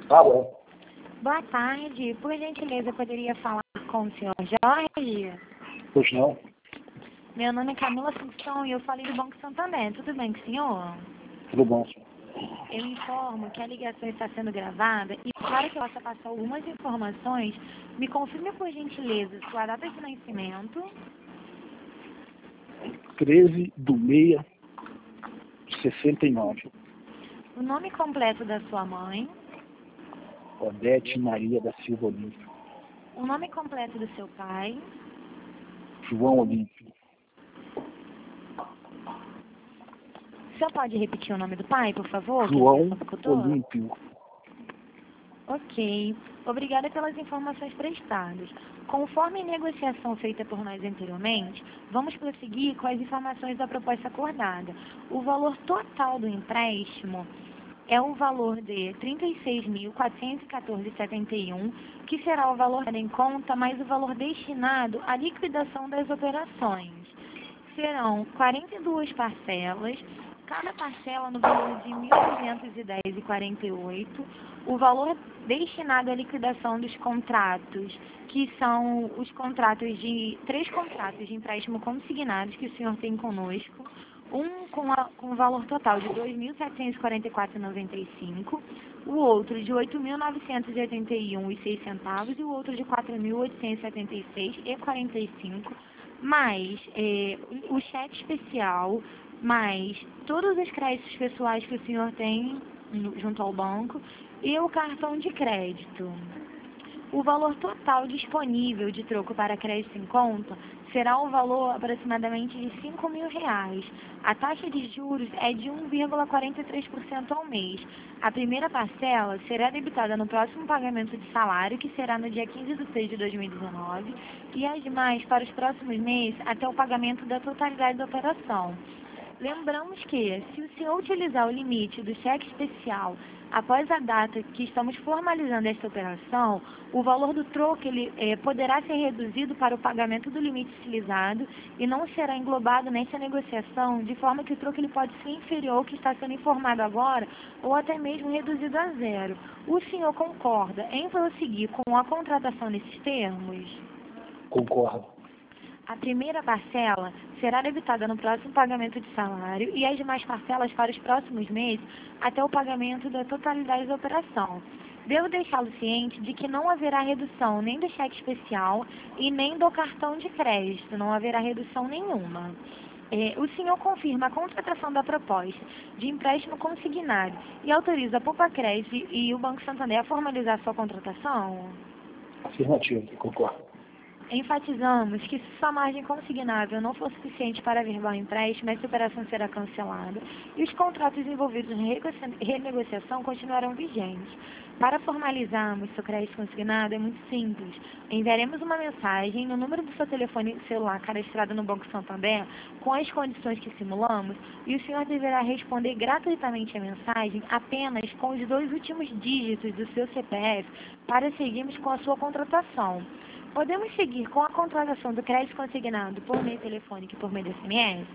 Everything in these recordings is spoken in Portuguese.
Tá bom. Boa tarde. Por gentileza, eu poderia falar com o senhor Jorge? Pois não. Meu nome é Camila Assunção e eu falei do Banco Santander. Tudo bem com o senhor? Tudo bom, senhor. Eu informo que a ligação está sendo gravada e para que eu possa passar algumas informações, me confirme por gentileza sua data de nascimento, 13/6/69. o nome completo da sua mãe, Odete Maria da Silva Olímpio. o nome completo do seu pai, João Olímpio. o senhor pode repetir o nome do pai, por favor? João Que eu Olímpio. Ok. Obrigada pelas informações prestadas. Conforme a negociação feita por nós anteriormente, vamos prosseguir com as informações da proposta acordada. O valor total do empréstimo é o valor de R$ 36.414,71, que será o valor em conta mais o valor destinado à liquidação das operações. Serão 42 parcelas, cada parcela no valor de R$ 1.210,48. O valor destinado à liquidação dos contratos, que são os contratos de 3 contratos de empréstimo consignados que o senhor tem conosco, um com o valor total de R$ 2.744,95, o outro de R$ 8.981,06 e o outro de R$ 4.876,45, mais o cheque especial, mais todos os créditos pessoais que o senhor tem junto ao banco e o cartão de crédito. O valor total disponível de troco para crédito em conta será um valor aproximadamente de R$ 5.000. A taxa de juros é de 1,43% ao mês. A primeira parcela será debitada no próximo pagamento de salário, que será no dia 15/6/2019, e as demais para os próximos meses até o pagamento da totalidade da operação. Lembramos que, se o senhor utilizar o limite do cheque especial após a data que estamos formalizando esta operação, o valor do troco poderá ser reduzido para o pagamento do limite utilizado e não será englobado nessa negociação, de forma que o troco pode ser inferior ao que está sendo informado agora ou até mesmo reduzido a zero. O senhor concorda em prosseguir com a contratação nesses termos? Concordo. A primeira parcela será debitada no próximo pagamento de salário e as demais parcelas para os próximos meses até o pagamento da totalidade da operação. Devo deixá-lo ciente de que não haverá redução nem do cheque especial e nem do cartão de crédito, não haverá redução nenhuma. O senhor confirma a contratação da proposta de empréstimo consignado e autoriza a Poupa Crédito e o Banco Santander a formalizar sua contratação? Afirmativo, concordo. Enfatizamos que se sua margem consignável não for suficiente para averbar o empréstimo, essa operação será cancelada e os contratos envolvidos em renegociação continuarão vigentes. Para formalizarmos seu crédito consignado é muito simples. Enviaremos uma mensagem no número do seu telefone celular cadastrado no Banco Santander com as condições que simulamos e o senhor deverá responder gratuitamente a mensagem apenas com os 2 últimos dígitos do seu CPF para seguirmos com a sua contratação. Podemos seguir com a contratação do crédito consignado por meio telefônico e por meio de SMS?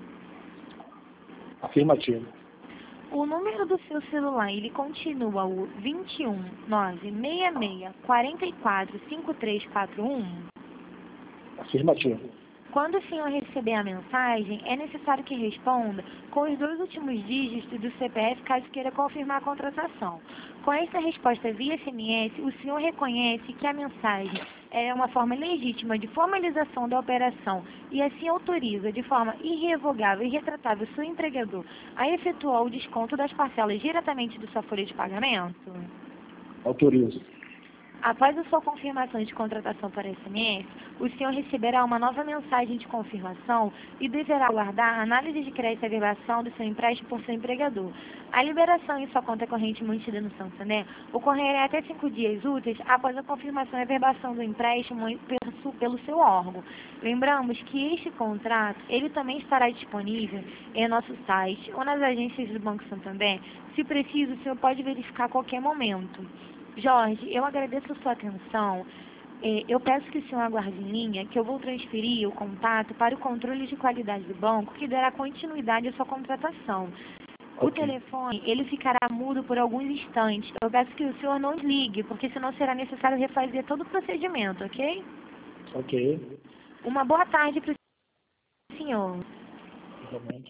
Afirmativo. O número do seu celular, ele continua o 21 966 44 5341? Afirmativo. Quando o senhor receber a mensagem, é necessário que responda com os 2 últimos dígitos do CPF, caso queira confirmar a contratação. Com essa resposta via SMS, o senhor reconhece que a mensagem é uma forma legítima de formalização da operação e assim autoriza de forma irrevogável e retratável o seu empregador a efetuar o desconto das parcelas diretamente da sua folha de pagamento? Autorizo. Após a sua confirmação de contratação por SMS, o senhor receberá uma nova mensagem de confirmação e deverá aguardar a análise de crédito e averbação do seu empréstimo por seu empregador. A liberação em sua conta corrente mantida no Santander ocorrerá até 5 dias úteis após a confirmação e averbação do empréstimo pelo seu órgão. Lembramos que este contrato, ele também estará disponível em nosso site ou nas agências do Banco Santander. Se preciso, o senhor pode verificar a qualquer momento. Jorge, eu agradeço a sua atenção. Eu peço que o senhor aguarde em linha, que eu vou transferir o contato para o controle de qualidade do banco, que dará continuidade à sua contratação. O Ok. telefone, ele ficará mudo por alguns instantes. Eu peço que o senhor não desligue, porque senão será necessário refazer todo o procedimento, ok? Ok. Uma boa tarde para o senhor. Realmente.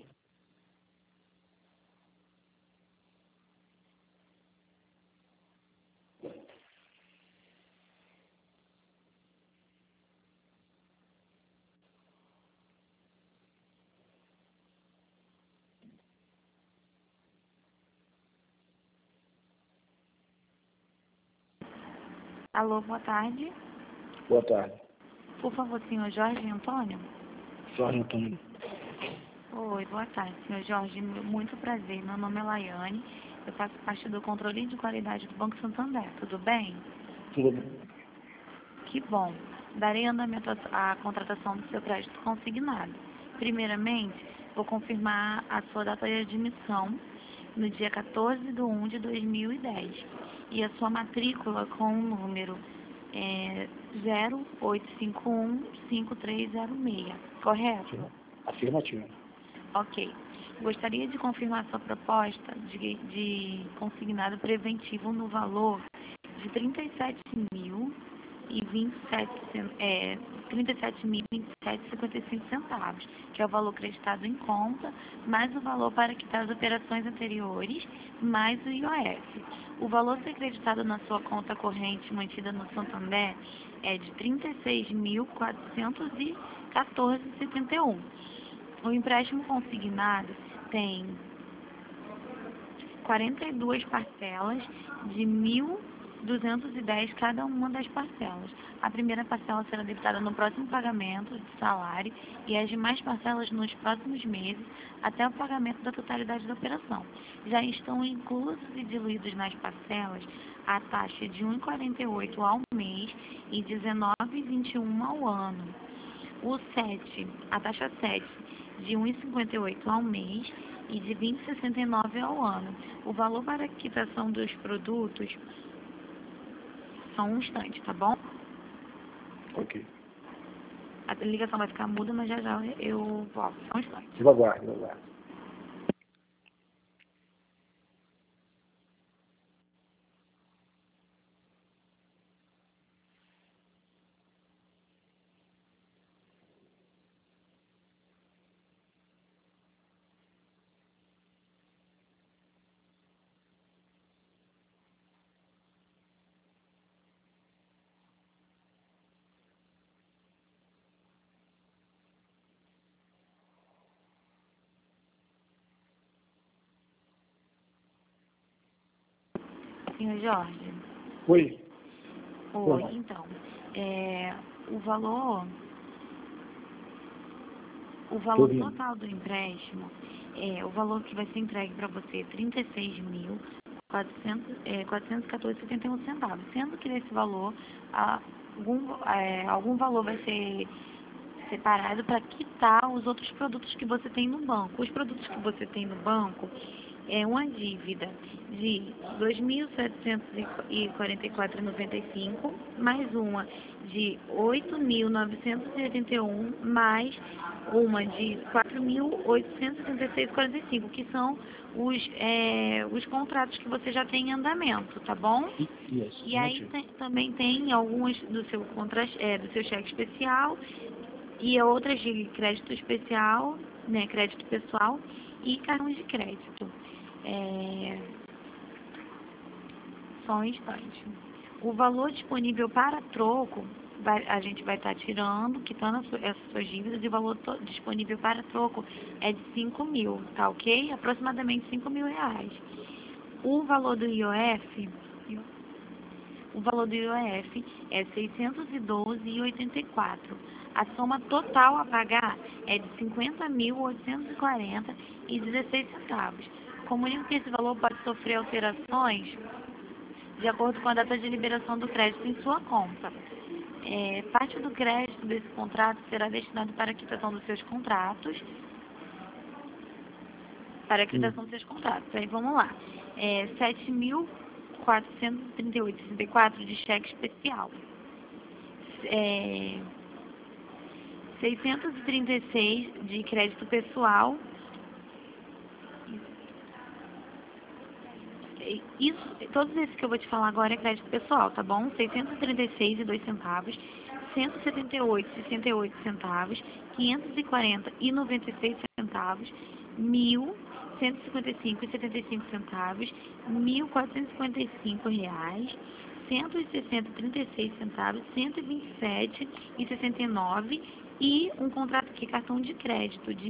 Alô, boa tarde. Boa tarde. Por favor, senhor Jorge Antônio? Jorge Antônio. Oi, boa tarde, senhor Jorge. Muito prazer. Meu nome é Laiane. Eu faço parte do controle de qualidade do Banco Santander. Tudo bem? Tudo bem? Que bom. Darei andamento à contratação do seu crédito consignado. Primeiramente, vou confirmar a sua data de admissão no dia 14/1/2010 e a sua matrícula com o número 08515306, correto? Afirmativo. Ok. Gostaria de confirmar sua proposta de consignado preventivo no valor de 37.027,55 centavos, que é o valor creditado em conta, mais o valor para quitar as operações anteriores, mais o IOF. O valor a ser creditado na sua conta corrente mantida no Santander é de R$ 36.414,71. O empréstimo consignado tem 42 parcelas de 1.210 cada uma das parcelas. A primeira parcela será debitada no próximo pagamento de salário e as demais parcelas nos próximos meses até o pagamento da totalidade da operação. Já estão inclusos e diluídos nas parcelas a taxa de 1,48 ao mês e 19,21 ao ano. A taxa 7 de 1,58 ao mês e de 20,69 ao ano. O valor para a quitação dos produtos só um instante, tá bom? Ok. A ligação vai ficar muda, mas já já eu volto. Só um instante. Devagar, devagar. Senhor Jorge. Oi. Oi, Olá. então. O valor Tô ouvindo. total do empréstimo, o valor que vai ser entregue para você é 36.414,71 centavos, sendo que desse valor algum valor vai ser separado para quitar os outros produtos que você tem no banco. Os produtos que você tem no banco é uma dívida de R$ 2.744,95, mais uma de R$ 8.981, mais uma de R$ 4.836,45, que são os contratos que você já tem em andamento, tá bom? Isso. E aí também tem algumas do seu cheque especial e outras de crédito especial, né, crédito pessoal e cartões de crédito. Só um instante. O valor disponível para troco, a gente vai estar tirando, quitando essas suas dívidas, e o valor disponível para troco é de 5.000, tá ok? Aproximadamente R$ 5.000. O valor do IOF é R$ 612,84. A soma total a pagar é de R$ 50.840,16 centavos. Comunico que esse valor pode sofrer alterações de acordo com a data de liberação do crédito em sua conta. Parte do crédito desse contrato será destinado para a quitação dos seus contratos. Aí vamos lá. 7.438,64 de cheque especial. 636 de crédito pessoal Todos esses que eu vou te falar agora é crédito pessoal, tá bom? R$ 636,02, 178,68, 540,96 centavos, 1.155,75 R$ 1.455, 160,36 127,69 e um contrato aqui, cartão de crédito de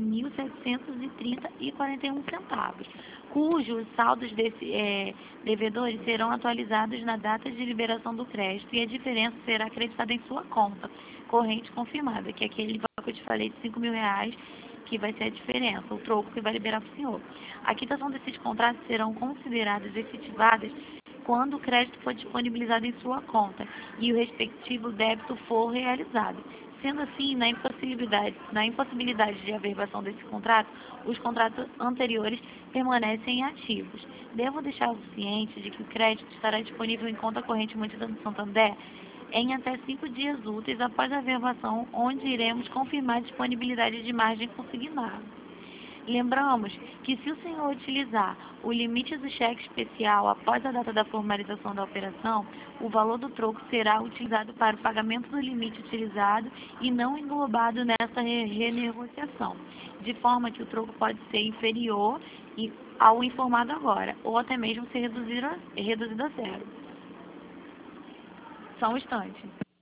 1.730,41, cujos saldos devedores serão atualizados na data de liberação do crédito e a diferença será acreditada em sua conta corrente confirmada, que é aquele valor que eu te falei de R$ 5.000, que vai ser a diferença, o troco que vai liberar para o senhor. A quitação desses contratos serão consideradas efetivadas quando o crédito for disponibilizado em sua conta e o respectivo débito for realizado. Sendo assim, na impossibilidade de averbação desse contrato, os contratos anteriores permanecem ativos. Devo deixá-lo ciente de que o crédito estará disponível em conta corrente mantida no Santander em até 5 dias úteis após a averbação, onde iremos confirmar a disponibilidade de margem consignada. Lembramos que se o senhor utilizar o limite do cheque especial após a data da formalização da operação, o valor do troco será utilizado para o pagamento do limite utilizado e não englobado nessa renegociação, de forma que o troco pode ser inferior ao informado agora, ou até mesmo ser reduzido a zero. Só um instante.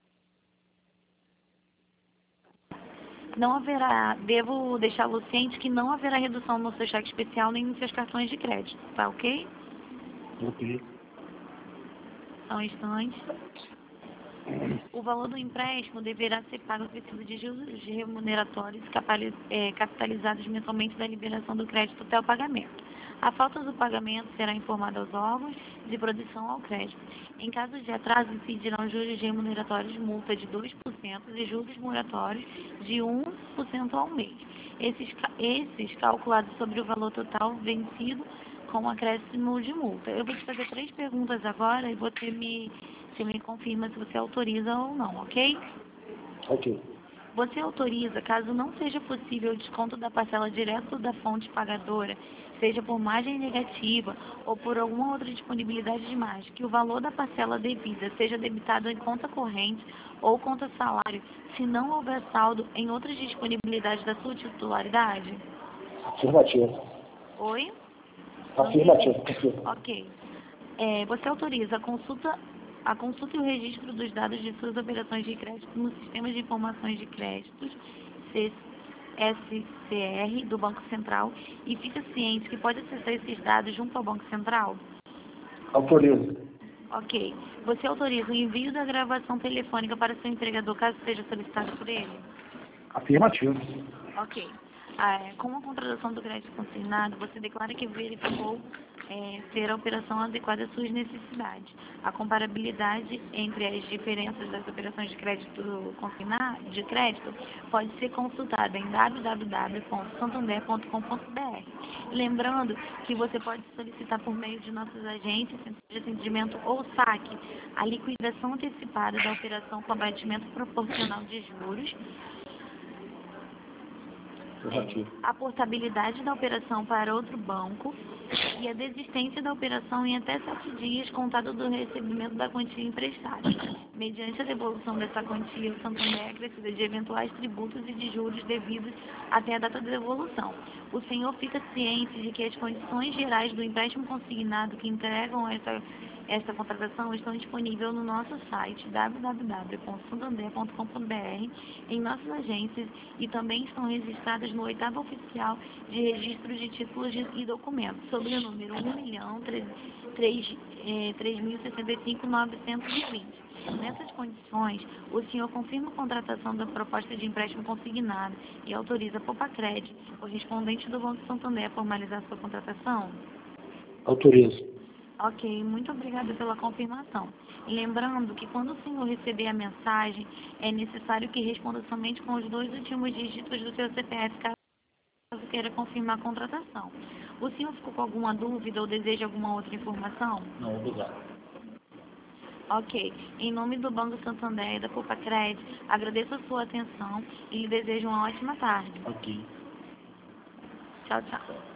Não haverá, devo deixá-lo ciente que não haverá redução no seu cheque especial nem nos seus cartões de crédito, tá ok? Ok. Só um instante. O valor do empréstimo deverá ser pago acrescido de juros remuneratórios capitalizados mensalmente da liberação do crédito até o pagamento. A falta do pagamento será informada aos órgãos de produção ao crédito. Em caso de atraso, incidirão juros remuneratórios multa de 2% e juros moratórios de 1% ao mês. Esses calculados sobre o valor total vencido com acréscimo de multa. Eu vou te fazer 3 perguntas agora e você me confirma se você autoriza ou não, ok? Ok. Você autoriza, caso não seja possível o desconto da parcela direto da fonte pagadora, seja por margem negativa ou por alguma outra disponibilidade de margem, que o valor da parcela devida seja debitado em conta corrente ou conta salário, se não houver saldo em outras disponibilidades da sua titularidade? Afirmativo. Oi? Afirmativo. Ok. Você autoriza a consulta e o registro dos dados de suas operações de crédito no Sistema de Informações de Créditos, SCR, do Banco Central, e fica ciente que pode acessar esses dados junto ao Banco Central? Autorizo. Ok. Você autoriza o envio da gravação telefônica para seu empregador, caso seja solicitado por ele? Afirmativo. Ok. Com a contratação do crédito consignado, você declara que verificou ser a operação adequada às suas necessidades. A comparabilidade entre as diferenças das operações de crédito pode ser consultada em www.santander.com.br. Lembrando que você pode solicitar por meio de nossas agências, centros de atendimento ou saque a liquidação antecipada da operação com abatimento proporcional de juros, a portabilidade da operação para outro banco e a desistência da operação em até 7 dias contado do recebimento da quantia emprestada. Mediante a devolução dessa quantia, o Santander é acrescida de eventuais tributos e de juros devidos até a data da devolução. O senhor fica ciente de que as condições gerais do empréstimo consignado que entregam esta contratação estão disponíveis no nosso site www.santander.com.br, em nossas agências e também estão registradas no 8º Oficial de Registro de Títulos e Documentos, sob o número 1.365.920. Nessas condições, o senhor confirma a contratação da proposta de empréstimo consignado e autoriza a Popacred, correspondente do Banco Santander, a formalizar sua contratação? Autorizo. Ok, muito obrigada pela confirmação. Lembrando que quando o senhor receber a mensagem, é necessário que responda somente com os 2 últimos dígitos do seu CPF, caso queira confirmar a contratação. O senhor ficou com alguma dúvida ou deseja alguma outra informação? Não, obrigado. Ok. Em nome do Banco Santander e da Popacred, agradeço a sua atenção e lhe desejo uma ótima tarde. Ok. Tchau, tchau.